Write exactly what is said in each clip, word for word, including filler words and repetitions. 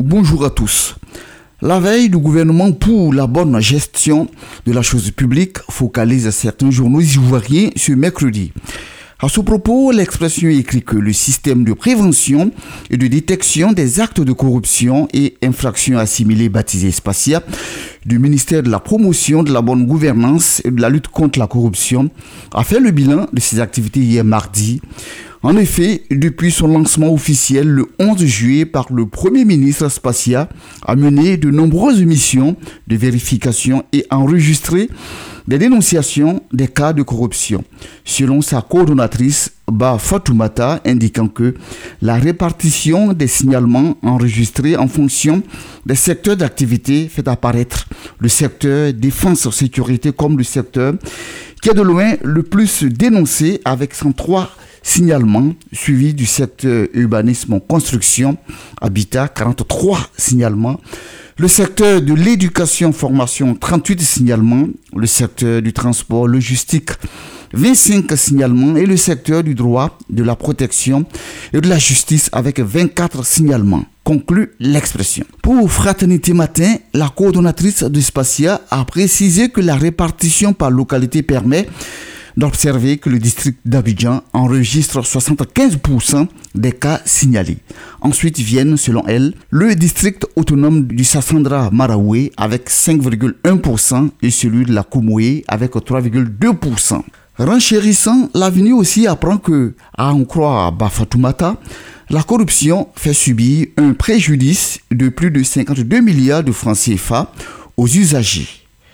Bonjour à tous. La veille du gouvernement pour la bonne gestion de la chose publique focalise certains journaux ivoiriens ce mercredi. À ce propos, l'Expression écrit que le système de prévention et de détection des actes de corruption et infractions assimilées baptisé Spacia du ministère de la promotion de la bonne gouvernance et de la lutte contre la corruption a fait le bilan de ses activités hier mardi. En effet, depuis son lancement officiel le onze juillet par le Premier ministre Spacia, a mené de nombreuses missions de vérification et enregistré des dénonciations des cas de corruption. Selon sa coordonnatrice, Ba Fatoumata, indiquant que la répartition des signalements enregistrés en fonction des secteurs d'activité fait apparaître le secteur défense-sécurité comme le secteur qui est de loin le plus dénoncé avec cent trois signalements, suivi du secteur urbanisme-construction, habitat, quarante-trois signalements, le secteur de l'éducation-formation, trente-huit signalements, le secteur du transport logistique, vingt-cinq signalements et le secteur du droit, de la protection et de la justice avec vingt-quatre signalements, conclut l'Expression. Pour Fraternité Matin, la coordonnatrice de Spacia a précisé que la répartition par localité permet d'observer que le district d'Abidjan enregistre soixante-quinze pour cent des cas signalés. Ensuite viennent, selon elle, le district autonome du Sassandra Maraoué avec cinq virgule un pour cent et celui de la Koumoé avec trois virgule deux pour cent. Renchérissant, l'avenir aussi apprend que, à en croire Ba Fatoumata, la corruption fait subir un préjudice de plus de cinquante-deux milliards de francs C F A aux usagers.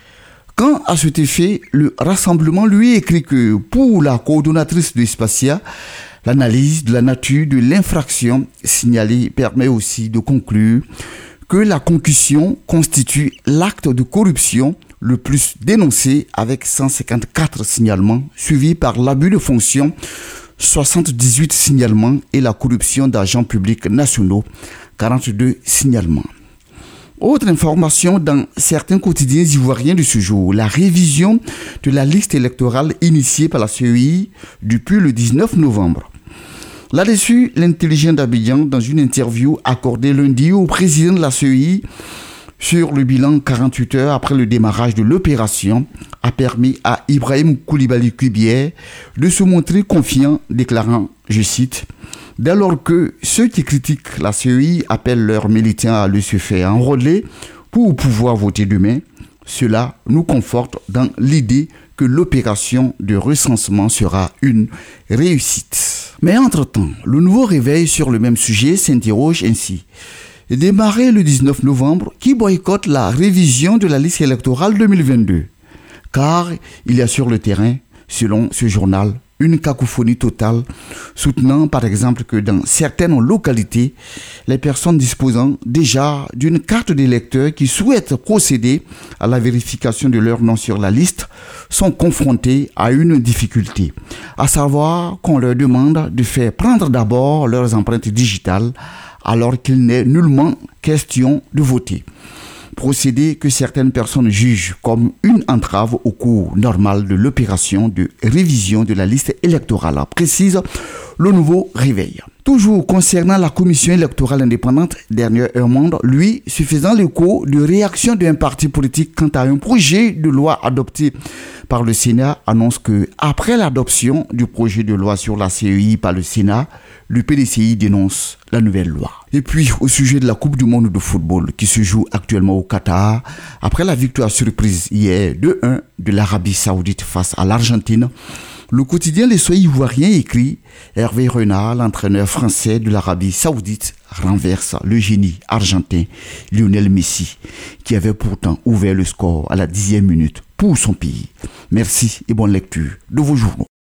Quant à cet effet, le rassemblement lui écrit que pour la coordonnatrice de Spacia, l'analyse de la nature de l'infraction signalée permet aussi de conclure que la concussion constitue l'acte de corruption le plus dénoncé avec cent cinquante-quatre signalements, suivi par l'abus de fonction, soixante-dix-huit signalements et la corruption d'agents publics nationaux, quarante-deux signalements. Autre information dans certains quotidiens ivoiriens de ce jour, la révision de la liste électorale initiée par la C E I depuis le dix-neuf novembre. Là-dessus, l'intelligent d'Abidjan, dans une interview accordée lundi au président de la C E I sur le bilan quarante-huit heures après le démarrage de l'opération, a permis à Ibrahim Koulibaly Kuibier de se montrer confiant, déclarant, je cite, « Dès lors que ceux qui critiquent la C E I appellent leurs militants à le se faire enrôler pour pouvoir voter demain, cela nous conforte dans l'idée que l'opération de recensement sera une réussite. » Mais entre-temps, le nouveau réveil sur le même sujet s'interroge ainsi. Démarré le dix-neuf novembre, qui boycotte la révision de la liste électorale deux mille vingt-deux. Car il y a sur le terrain, selon ce journal, une cacophonie totale, soutenant par exemple que dans certaines localités, les personnes disposant déjà d'une carte d'électeur qui souhaitent procéder à la vérification de leur nom sur la liste sont confrontées à une difficulté, à savoir qu'on leur demande de faire prendre d'abord leurs empreintes digitales alors qu'il n'est nullement question de voter. Procédé que certaines personnes jugent comme une entrave au cours normal de l'opération de révision de la liste électorale, précise le nouveau réveil. Toujours concernant la commission électorale indépendante, Dernière Heure Monde, lui, se faisant l'écho de réaction d'un parti politique quant à un projet de loi adopté par le Sénat, annonce que après l'adoption du projet de loi sur la C E I par le Sénat, le P D C I dénonce la nouvelle loi. Et puis, au sujet de la Coupe du monde de football qui se joue actuellement au Qatar, après la victoire surprise hier deux un de l'Arabie Saoudite face à l'Argentine, le quotidien Les Soleils ivoiriens écrit « Hervé Renard, l'entraîneur français de l'Arabie Saoudite, renverse le génie argentin Lionel Messi, qui avait pourtant ouvert le score à la dixième minute pour son pays. » Merci et bonne lecture de vos journaux.